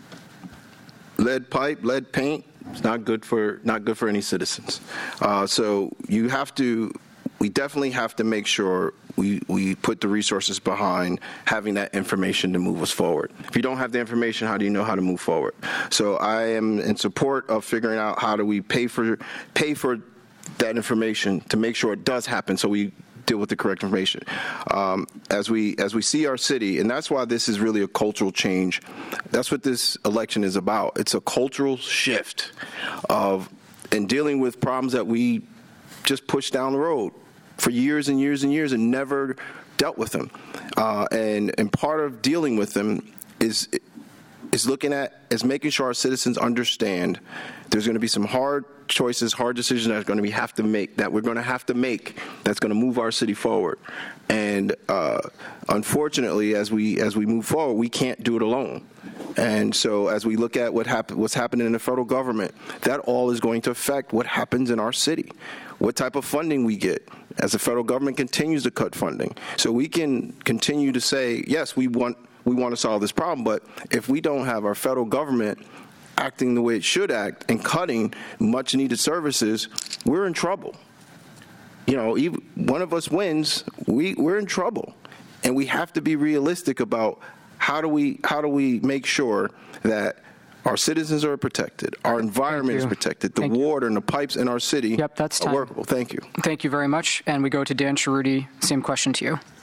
Lead pipe, lead paint, it's not good for not good for any citizens. Uh, so you have to, we definitely have to make sure we, we put the resources behind having that information to move us forward. If you don't have the information, how do you know how to move forward? So I am in support of figuring out how do we pay for pay for that information to make sure it does happen, so we deal with the correct information. Um, as we as we see our city, and that's why this is really a cultural change. That's what this election is about. It's a cultural shift of in dealing with problems that we just pushed down the road for years and years and years and never dealt with them. Uh, and and part of dealing with them is is looking at is making sure our citizens understand there's going to be some hard choices, hard decisions that are going to be have to make that we're going to have to make that's going to move our city forward. And uh, unfortunately, as we as we move forward, we can't do it alone. And so as we look at what happen, what's happening in the federal government, that all is going to affect what happens in our city, what type of funding we get as the federal government continues to cut funding. So we can continue to say, yes, we want we want to solve this problem, but if we don't have our federal government acting the way it should act and cutting much needed services, we're in trouble. You know, even one of us wins, we, we're in trouble. And we have to be realistic about how do we how do we make sure that our citizens are protected, our environment is protected, the Thank water and the pipes in our city yep, that's are time. workable. Thank you. Thank you very much. And we go to Dan Cerruti. Same question to you.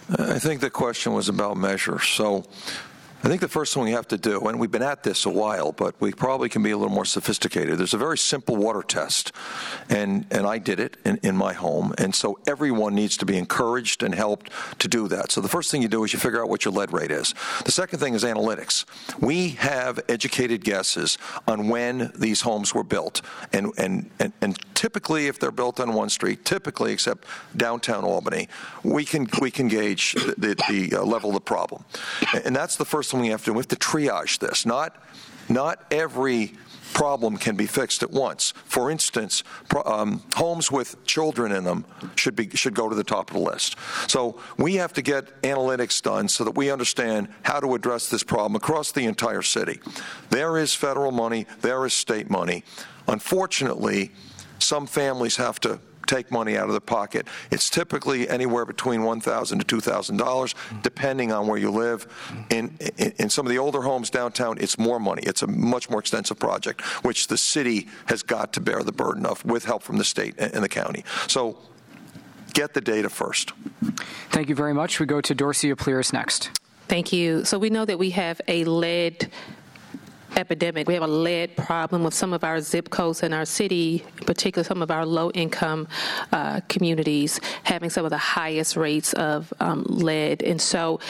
I think the question was about measures. So I think the first thing we have to do, and we've been at this a while, but we probably can be a little more sophisticated. There's a very simple water test, and, and I did it in, in my home, and so everyone needs to be encouraged and helped to do that. So the first thing you do is you figure out what your lead rate is. The second thing is analytics. We have educated guesses on when these homes were built, and, and, and, and typically if they're built on one street, typically except downtown Albany, we can, we can gauge the, the, the uh, level of the problem. And that's the first thing we have to do. We have to triage this. Not, not every problem can be fixed at once. For instance, pro, um, homes with children in them should be should go to the top of the list. So we have to get analytics done so that we understand how to address this problem across the entire city. There is federal money. There is state money. Unfortunately, some families have to take money out of their pocket. It's typically anywhere between one thousand dollars to two thousand dollars, depending on where you live. In, in, in some of the older homes downtown, it's more money. It's a much more extensive project, which the city has got to bear the burden of with help from the state and the county. So get the data first. Thank you very much. We go to Dorcia Pliers next. Thank you. So we know that we have a lead epidemic. We have a lead problem with some of our zip codes in our city, in particular some of our low-income uh, communities having some of the highest rates of um, lead. And so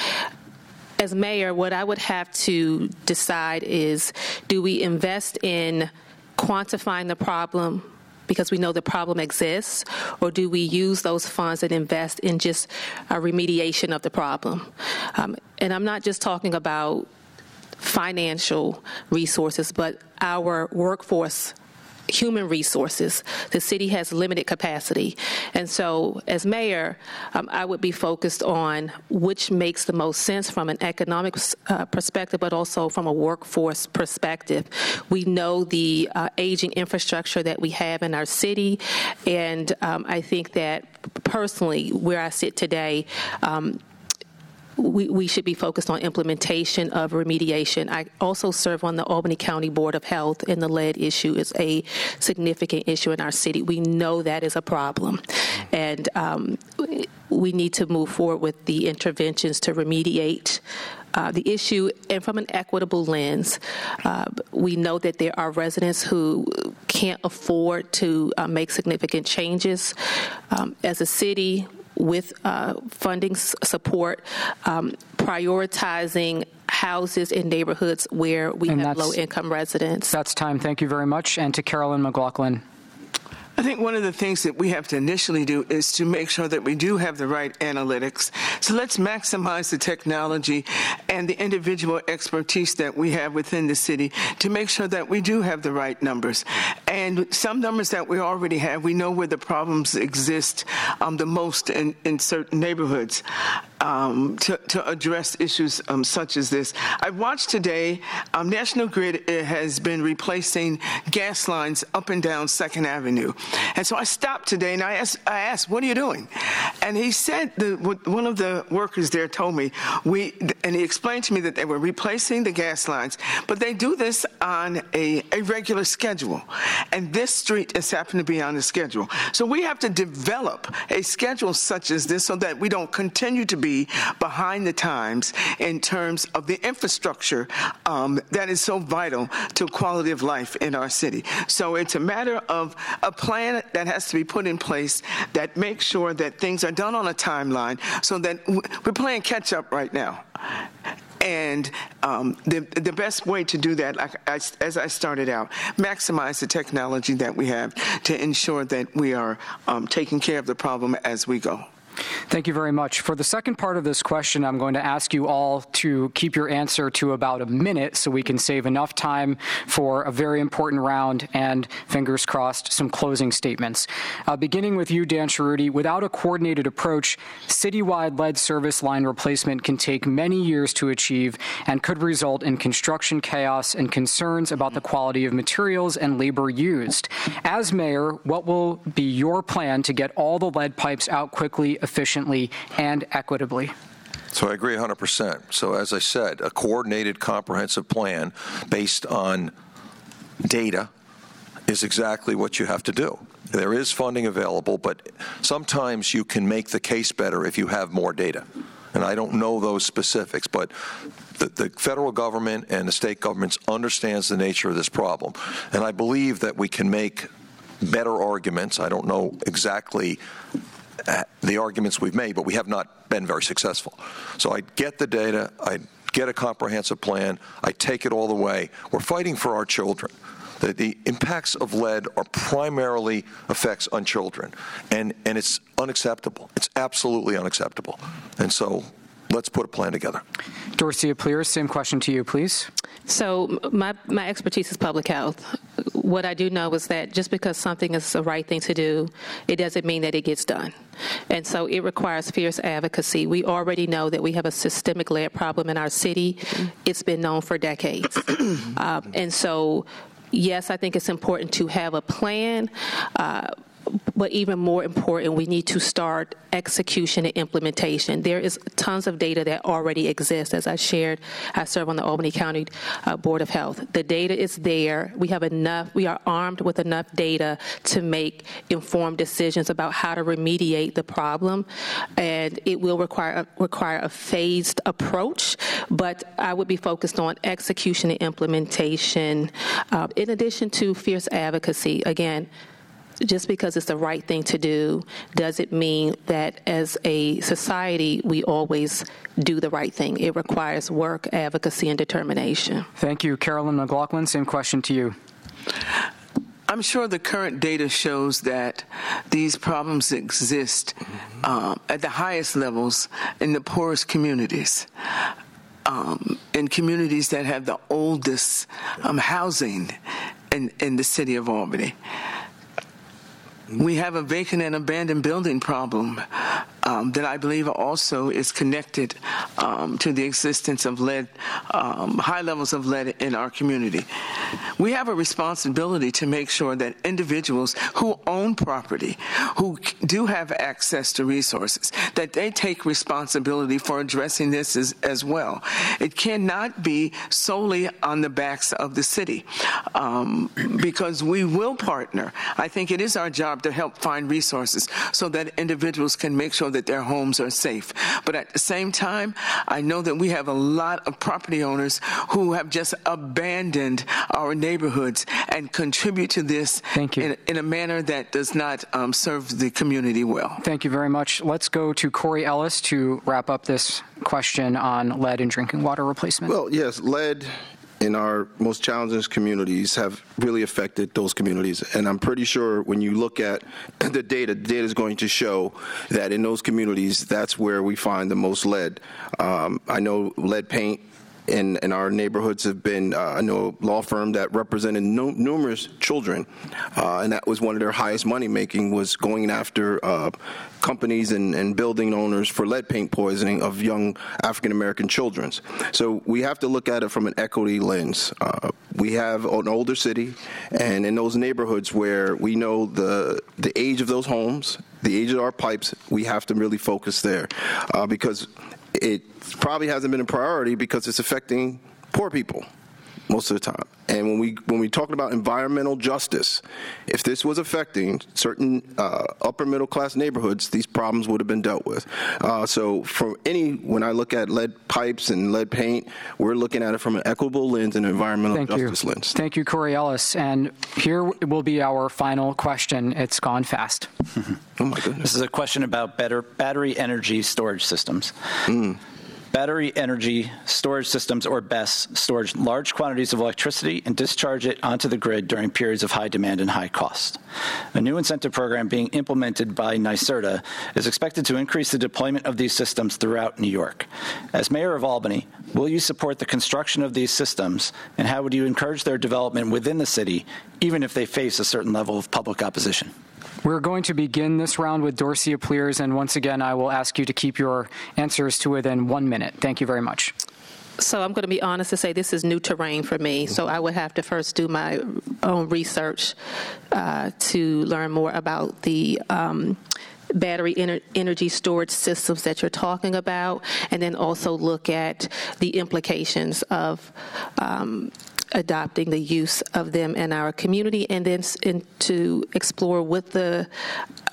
as mayor, what I would have to decide is, do we invest in quantifying the problem because we know the problem exists, or do we use those funds and invest in just a remediation of the problem? Um, and I'm not just talking about financial resources, but our workforce, human resources. The city has limited capacity. And so as mayor, um, I would be focused on which makes the most sense from an economic uh, perspective, but also from a workforce perspective. We know the uh, aging infrastructure that we have in our city, and um, I think that personally, where I sit today, um, We, we should be focused on implementation of remediation. I also serve on the Albany County Board of Health, and the lead issue is a significant issue in our city. We know that is a problem, and um, we need to move forward with the interventions to remediate uh, the issue. And from an equitable lens, uh, we know that there are residents who can't afford to uh, make significant changes. Um, as a city, with uh, funding s- support, um, prioritizing houses in neighborhoods where we And have that's- low-income residents. That's time. Thank you very much. And to Carolyn McLaughlin. I think one of the things that we have to initially do is to make sure that we do have the right analytics. So let's maximize the technology and the individual expertise that we have within the city to make sure that we do have the right numbers. And some numbers that we already have, we know where the problems exist um, the most in, in certain neighborhoods um, to, to address issues um, such as this. I watched today, um, National Grid has been replacing gas lines up and down Second Avenue. And so I stopped today and I asked, I asked, what are you doing? And he said, the, one of the workers there told me, we, and he explained to me that they were replacing the gas lines, but they do this on a, a regular schedule. And this street has happened to be on the schedule. So we have to develop a schedule such as this so that we don't continue to be behind the times in terms of the infrastructure um, that is so vital to quality of life in our city. So it's a matter of a plan that has to be put in place that makes sure that things are done on a timeline so that we're playing catch up right now. And um, the the best way to do that, like I, as I started out, maximize the technology that we have to ensure that we are um, taking care of the problem as we go. Thank you very much. For the second part of this question, I'm going to ask you all to keep your answer to about a minute so we can save enough time for a very important round and, fingers crossed, some closing statements. Uh, beginning with you, Dan Cerruti, without a coordinated approach, citywide lead service line replacement can take many years to achieve and could result in construction chaos and concerns about the quality of materials and labor used. As mayor, what will be your plan to get all the lead pipes out quickly, efficiently, and equitably? So I agree one hundred percent. So as I said, a coordinated, comprehensive plan based on data is exactly what you have to do. There is funding available, but sometimes you can make the case better if you have more data. and I don't know those specifics, but the, the federal government and the state governments understands the nature of this problem, and I believe that we can make better arguments. I don't know exactly the arguments we've made, but we have not been very successful. So I get the data, I get a comprehensive plan, I take it all the way. We're fighting for our children. The, the impacts of lead are primarily effects on children, and, and it's unacceptable. It's absolutely unacceptable. And so let's put a plan together. Dorcia Pliers, same question to you, please. So my, my expertise is public health. What I do know is that just because something is the right thing to do, it doesn't mean that it gets done. And so it requires fierce advocacy. We already know that we have a systemic lead problem in our city. It's been known for decades. um, and so, yes, I think it's important to have a plan. Uh, But even more important, we need to start execution and implementation. There is tons of data that already exists. As I shared, I serve on the Albany County uh, Board of Health. The data is there. We have enough, we are armed with enough data to make informed decisions about how to remediate the problem. And it will require, require a phased approach, but I would be focused on execution and implementation. Uh, in addition to fierce advocacy, again, just because it's the right thing to do doesn't mean that as a society we always do the right thing. It requires work, advocacy, and determination. Thank you. Carolyn McLaughlin, same question to you. I'm sure the current data shows that these problems exist um, at the highest levels in the poorest communities. Um, in communities that have the oldest um, housing in, in the city of Albany. We have a vacant and abandoned building problem um, that I believe also is connected um, to the existence of lead, um, high levels of lead in our community. We have a responsibility to make sure that individuals who own property, who do have access to resources, that they take responsibility for addressing this as, as well. It cannot be solely on the backs of the city um, because we will partner. I think it is our job to help find resources so that individuals can make sure that their homes are safe. But at the same time, I know that we have a lot of property owners who have just abandoned our neighborhoods and contribute to this Thank you. In, in a manner that does not um, serve the community well. Thank you very much. Let's go to Corey Ellis to wrap up this question on lead and drinking water replacement. Well, yes, lead in our most challenging communities have really affected those communities. And I'm pretty sure when you look at the data, the data is going to show that in those communities, that's where we find the most lead. Um, I know lead paint in, in our neighborhoods have been, uh, I know a law firm that represented no, numerous children, uh, and that was one of their highest money making was going after uh, companies and, and building owners for lead paint poisoning of young African-American children. So we have to look at it from an equity lens. Uh, we have an older city, and in those neighborhoods where we know the, the age of those homes, the age of our pipes, we have to really focus there uh, because it probably hasn't been a priority because it's affecting poor people most of the time. And when we when we talk about environmental justice, if this was affecting certain uh, upper middle class neighborhoods, these problems would have been dealt with. Uh, so for any, when I look at lead pipes and lead paint, we're looking at it from an equitable lens and environmental Thank justice you. lens. Thank you, Corey Ellis. And here will be our final question. It's gone fast. Oh my goodness. This is a question about better battery energy storage systems. Mm. Battery energy storage systems, or B E S, storage large quantities of electricity and discharge it onto the grid during periods of high demand and high cost. A new incentive program being implemented by NYSERDA is expected to increase the deployment of these systems throughout New York. As mayor of Albany, will you support the construction of these systems, and how would you encourage their development within the city, even if they face a certain level of public opposition? We're going to begin this round with Dorcia Pliers, and once again, I will ask you to keep your answers to within one minute. Thank you very much. So I'm going to be honest to say this is new terrain for me, so I would have to first do my own research uh, to learn more about the um, battery ener- energy storage systems that you're talking about, and then also look at the implications of um, adopting the use of them in our community, and then and to explore with the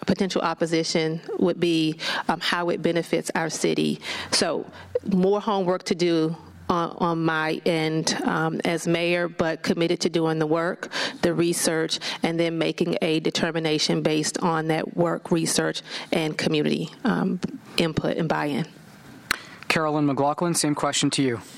potential opposition would be um, how it benefits our city. So more homework to do on, on my end um, as mayor, but committed to doing the work, the research, and then making a determination based on that work, research, and community um, input and buy-in. Carolyn McLaughlin, same question to you.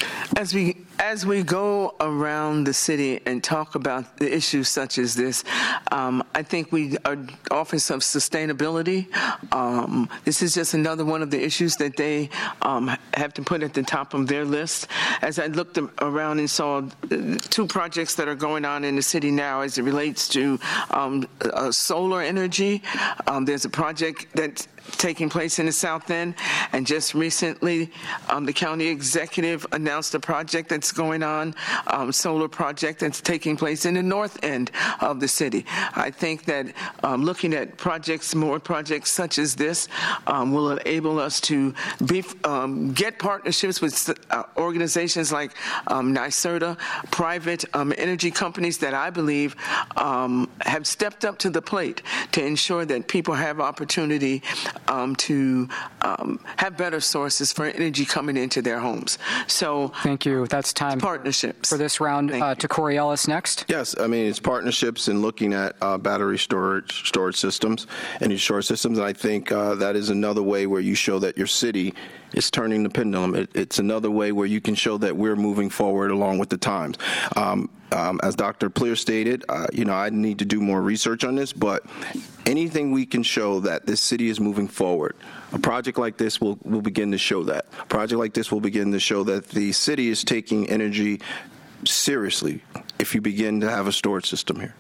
As we as we go around the city and talk about the issues such as this, um, I think we are Office of Sustainability. Um, this is just another one of the issues that they um, have to put at the top of their list. As I looked around and saw two projects that are going on in the city now as it relates to um, uh, solar energy, um, there's a project that's taking place in the South End, and just recently um, the county executive announced a project that's going on, um, solar project that's taking place in the North End of the city. I think that um, looking at projects, more projects such as this, um, will enable us to be, um, get partnerships with uh, organizations like um, NYSERDA, private um, energy companies that I believe um, have stepped up to the plate to ensure that people have opportunity Um, to um, have better sources for energy coming into their homes. So thank you. That's time partnerships for this round. Uh, to Corey Ellis next. Yes, I mean it's partnerships and looking at uh, battery storage storage systems, energy storage systems. And I think uh, that is another way where you show that your city is turning the pendulum. It, it's another way where you can show that we're moving forward along with the times. Um, um, as Doctor Pleer stated, uh, you know, I need to do more research on this, but anything we can show that this city is moving forward, a project like this will, will begin to show that. A project like this will begin to show that the city is taking energy seriously if you begin to have a storage system here.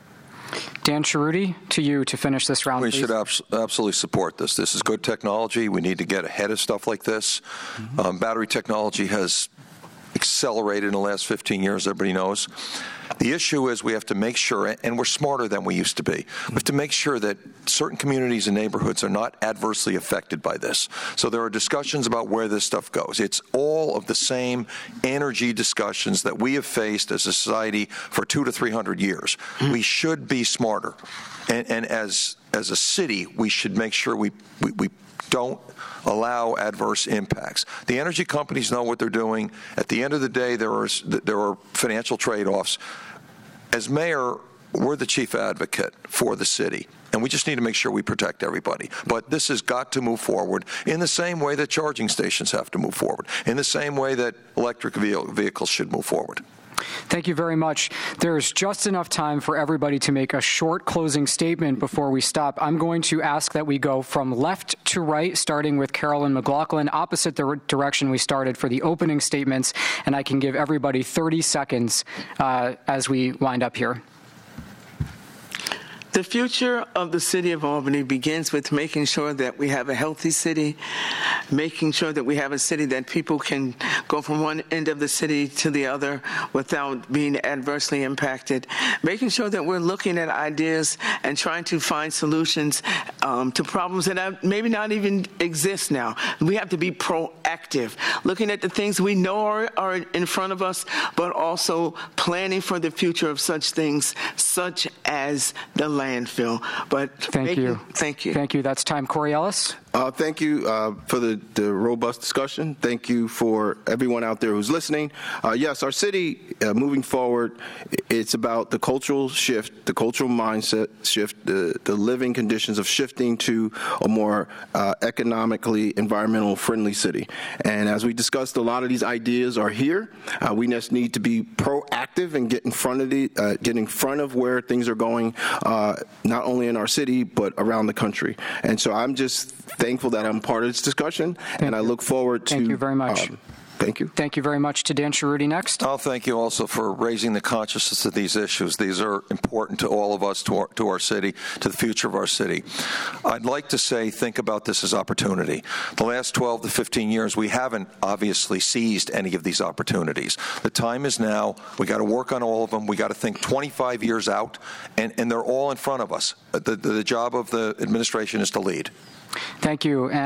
Dan Cerruti, to you to finish this round, We please. should abs- absolutely support this. This is good technology. We need to get ahead of stuff like this. Mm-hmm. Um, battery technology has accelerated in the last fifteen years, everybody knows. The issue is we have to make sure, and we're smarter than we used to be, we have to make sure that certain communities and neighborhoods are not adversely affected by this. So there are discussions about where this stuff goes. It's all of the same energy discussions that we have faced as a society for two to three hundred years. We should be smarter. And, and as as a city, we should make sure we, we, we don't allow adverse impacts. The energy companies know what they're doing. At the end of the day, there are there are financial trade-offs. As mayor, we're the chief advocate for the city, and we just need to make sure we protect everybody. But this has got to move forward in the same way that charging stations have to move forward, in the same way that electric vehicles should move forward. Thank you very much. There's just enough time for everybody to make a short closing statement before we stop. I'm going to ask that we go from left to right, starting with Carolyn McLaughlin, opposite the direction we started for the opening statements, and I can give everybody thirty seconds uh, as we wind up here. The future of the city of Albany begins with making sure that we have a healthy city, making sure that we have a city that people can go from one end of the city to the other without being adversely impacted, making sure that we're looking at ideas and trying to find solutions um, to problems that maybe not even exist now. We have to be proactive, looking at the things we know are, are in front of us, but also planning for the future of such things, such as the landfill. But thank making, you. Thank you. Thank you. That's time. Corey Ellis. Uh, thank you uh, for the, the robust discussion. Thank you for everyone out there who's listening. Uh, yes, our city, uh, moving forward, it's about the cultural shift, the cultural mindset shift, the, the living conditions of shifting to a more uh, economically, environmental friendly city. And as we discussed, a lot of these ideas are here. Uh, we just need to be proactive and get in front of the, uh, get in front of where things are going, uh, not only in our city, but around the country. And so I'm just thankful that I'm part of this discussion, thank and you. I look forward to. Thank you very much. Um, thank you. Thank you very much. To Dan Cerruti next. I'll thank you also for raising the consciousness of these issues. These are important to all of us, to our, to our city, to the future of our city. I'd like to say, think about this as opportunity. The last twelve to fifteen years, we haven't obviously seized any of these opportunities. The time is now. We got to work on all of them. We got to think twenty-five years out, and, and they're all in front of us. The, the, the job of the administration is to lead. Thank you. And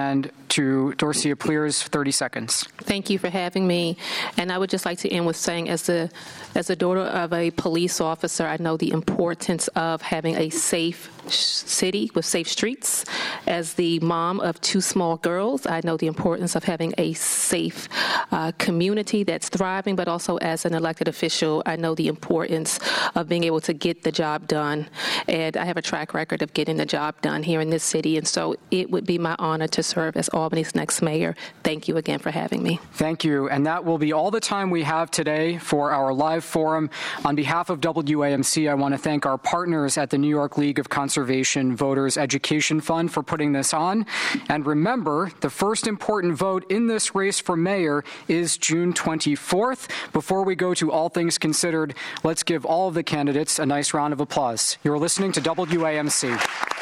to Dorcia Pleers, thirty seconds. Thank you for having me. And I would just like to end with saying, as a as a daughter of a police officer, I know the importance of having a safe city with safe streets. As the mom of two small girls, I know the importance of having a safe uh, community that's thriving, but also as an elected official, I know the importance of being able to get the job done. And I have a track record of getting the job done here in this city, and so it would be my honor to serve as Albany's next mayor. Thank you again for having me. Thank you. And that will be all the time we have today for our live forum. On behalf of W A M C, I want to thank our partners at the New York League of Conservation Voters Education Fund for putting this on. And remember, the first important vote in this race for mayor is June twenty-fourth. Before we go to All Things Considered, let's give all of the candidates a nice round of applause. You're listening to W A M C.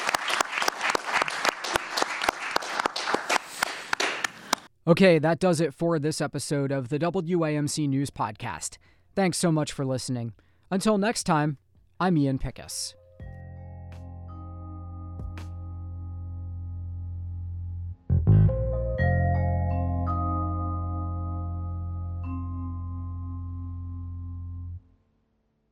Okay, that does it for this episode of the W A M C News Podcast. Thanks so much for listening. Until next time, I'm Ian Pickus.